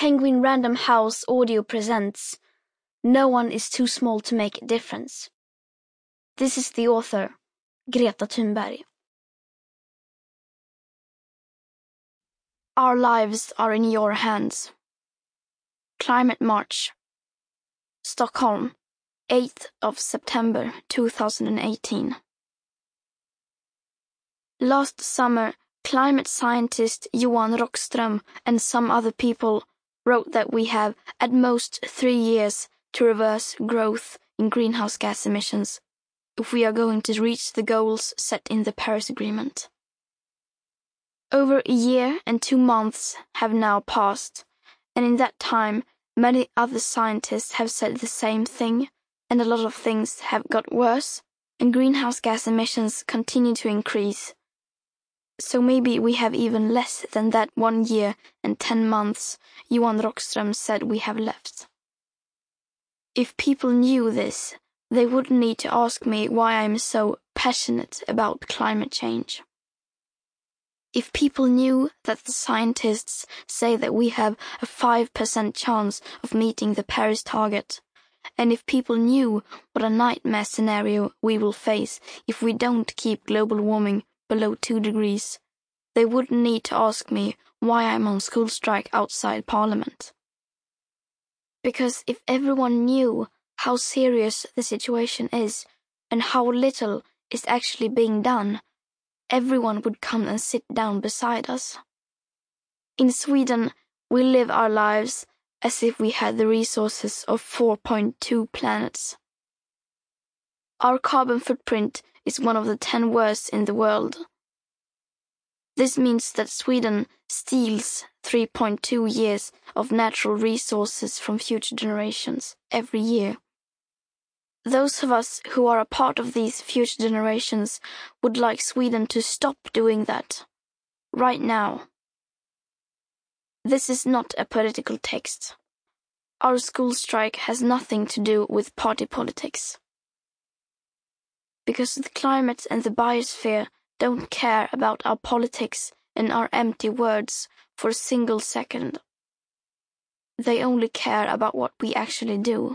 Penguin Random House Audio presents No One is Too Small to Make a Difference. This is the author, Greta Thunberg. Our lives are in your hands. Climate March. Stockholm, 8th of September 2018. Last summer, climate scientist Johan Rockström and some other people wrote that we have at most 3 years to reverse growth in greenhouse gas emissions if we are going to reach the goals set in the Paris Agreement. Over a year and 2 months have now passed, and in that time many other scientists have said the same thing, and a lot of things have got worse, and greenhouse gas emissions continue to increase. So maybe we have even less than that 1 year and 10 months Johan Rockström said we have left. If people knew this, they wouldn't need to ask me why I'm so passionate about climate change. If people knew that the scientists say that we have a 5% chance of meeting the Paris target, and if people knew what a nightmare scenario we will face if we don't keep global warming below 2 degrees, they wouldn't need to ask me why I'm on school strike outside Parliament. Because if everyone knew how serious the situation is and how little is actually being done, everyone would come and sit down beside us. In Sweden, we live our lives as if we had the resources of 4.2 planets. Our carbon footprint is one of the 10 worst in the world. This means that Sweden steals 3.2 years of natural resources from future generations every year. Those of us who are a part of these future generations would like Sweden to stop doing that, right now. This is not a political text. Our school strike has nothing to do with party politics. Because the climate and the biosphere don't care about our politics and our empty words for a single second. They only care about what we actually do.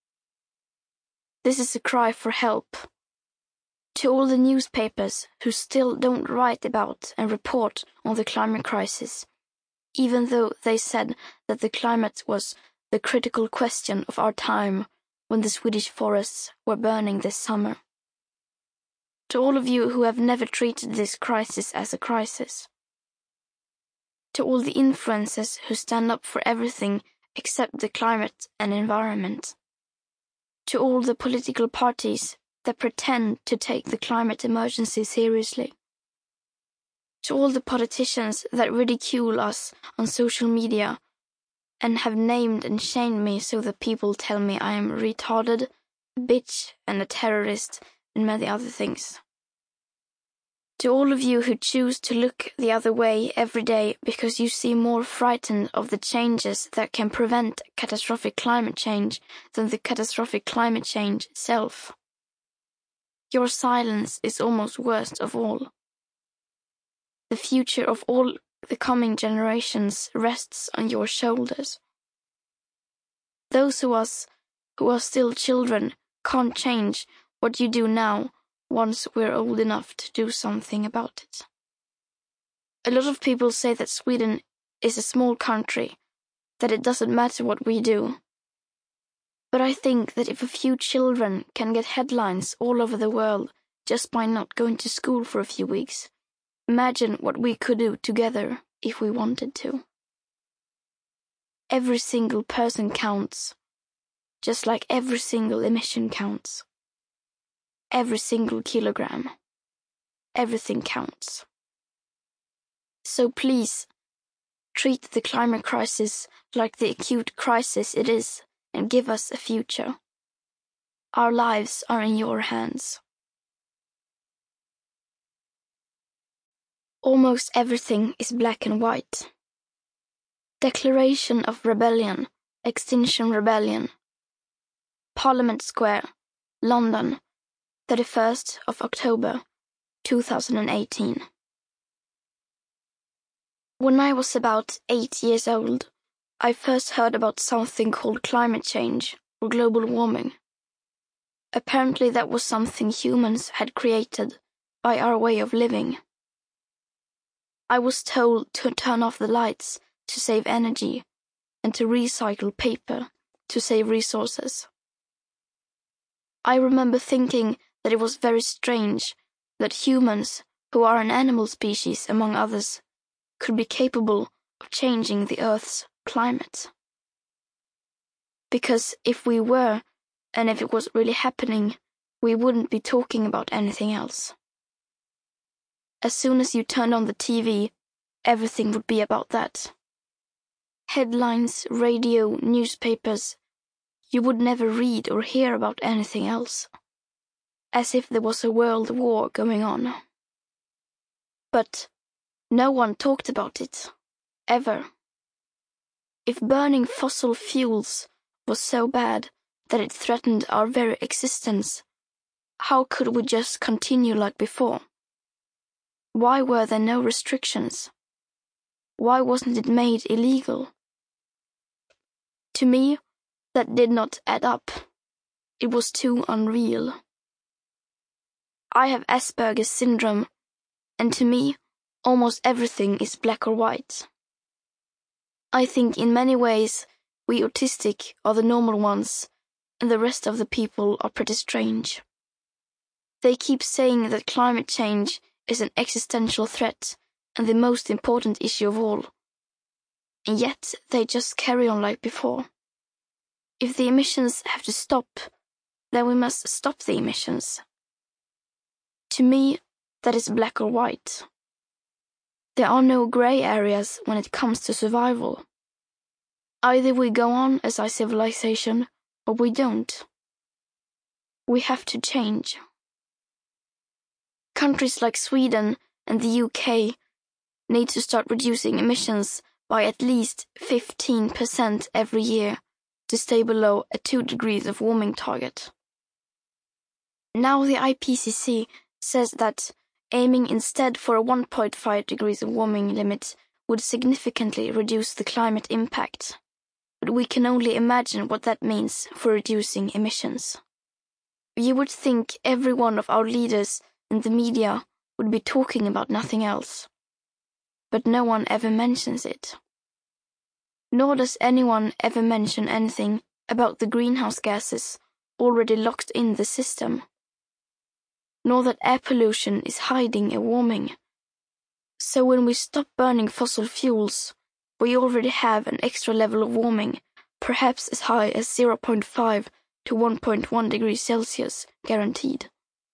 This is a cry for help. To all the newspapers who still don't write about and report on the climate crisis, even though they said that the climate was the critical question of our time when the Swedish forests were burning this summer. To all of you who have never treated this crisis as a crisis. To all the influencers who stand up for everything except the climate and environment. To all the political parties that pretend to take the climate emergency seriously. To all the politicians that ridicule us on social media and have named and shamed me so that people tell me I am retarded, a bitch and a terrorist and many other things. To all of you who choose to look the other way every day because you seem more frightened of the changes that can prevent catastrophic climate change than the catastrophic climate change itself. Your silence is almost worst of all. The future of all the coming generations rests on your shoulders. Those of us who are still children can't change what you do now once we're old enough to do something about it. A lot of people say that Sweden is a small country, that it doesn't matter what we do. But I think that if a few children can get headlines all over the world just by not going to school for a few weeks, imagine what we could do together if we wanted to. Every single person counts, just like every single emission counts. Every single kilogram. Everything counts. So please, treat the climate crisis like the acute crisis it is and give us a future. Our lives are in your hands. Almost everything is black and white. Declaration of Rebellion, Extinction Rebellion. Parliament Square, London, 31st of October, 2018. When I was about 8 years old, I first heard about something called climate change or global warming. Apparently that was something humans had created by our way of living. I was told to turn off the lights to save energy and to recycle paper to save resources. I remember thinking that it was very strange that humans, who are an animal species among others, could be capable of changing the Earth's climate. Because if we were, and if it was really happening, we wouldn't be talking about anything else. As soon as you turned on the TV, everything would be about that. Headlines, radio, newspapers. You would never read or hear about anything else. As if there was a world war going on. But no one talked about it. Ever. If burning fossil fuels was so bad that it threatened our very existence, how could we just continue like before? Why were there no restrictions? Why wasn't it made illegal? To me, that did not add up. It was too unreal. I have Asperger's syndrome, and to me, almost everything is black or white. I think in many ways we autistic are the normal ones, and the rest of the people are pretty strange. They keep saying that climate change is an existential threat and the most important issue of all. And yet they just carry on like before. If the emissions have to stop, then we must stop the emissions. To me, that is black or white. There are no grey areas when it comes to survival. Either we go on as our civilization, or we don't. We have to change. Countries like Sweden and the UK need to start reducing emissions by at least 15% every year to stay below a 2 degrees of warming target. Now the IPCC says that aiming instead for a 1.5 degrees of warming limit would significantly reduce the climate impact. But we can only imagine what that means for reducing emissions. You would think every one of our leaders and the media would be talking about nothing else. But no one ever mentions it. Nor does anyone ever mention anything about the greenhouse gases already locked in the system. Nor that air pollution is hiding a warming. So when we stop burning fossil fuels, we already have an extra level of warming, perhaps as high as 0.5 to 1.1 degrees Celsius guaranteed.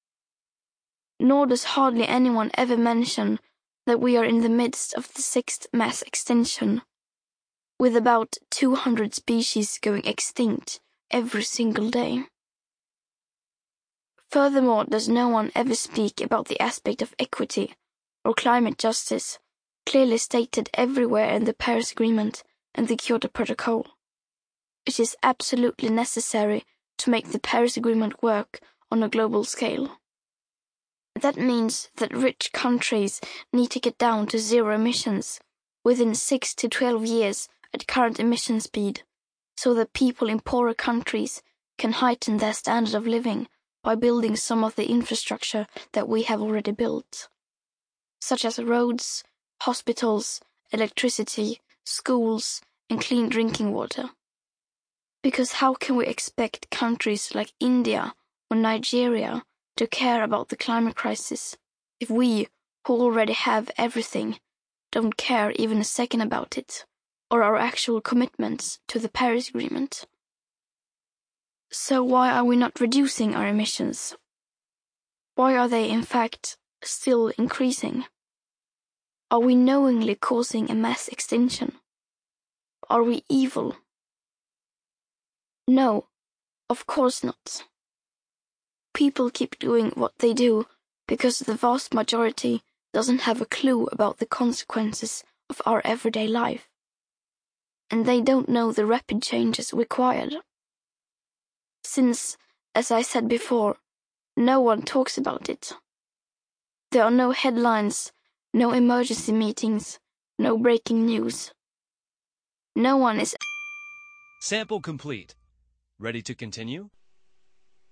Nor does hardly anyone ever mention that we are in the midst of the 6th mass extinction, with about 200 species going extinct every single day. Furthermore, does no one ever speak about the aspect of equity or climate justice, clearly stated everywhere in the Paris Agreement and the Kyoto Protocol. It is absolutely necessary to make the Paris Agreement work on a global scale. That means that rich countries need to get down to zero emissions within 6 to 12 years at current emission speed, so that people in poorer countries can heighten their standard of living by building some of the infrastructure that we have already built, such as roads, hospitals, electricity, schools, and clean drinking water. Because how can we expect countries like India or Nigeria to care about the climate crisis if we, who already have everything, don't care even a second about it, or our actual commitments to the Paris Agreement? So why are we not reducing our emissions? Why are they, in fact, still increasing? Are we knowingly causing a mass extinction? Are we evil? No, of course not. People keep doing what they do because the vast majority doesn't have a clue about the consequences of our everyday life. And they don't know the rapid changes required. Since, as I said before, no one talks about it. There are no headlines, no emergency meetings, no breaking news. No one is. Sample complete. Ready to continue?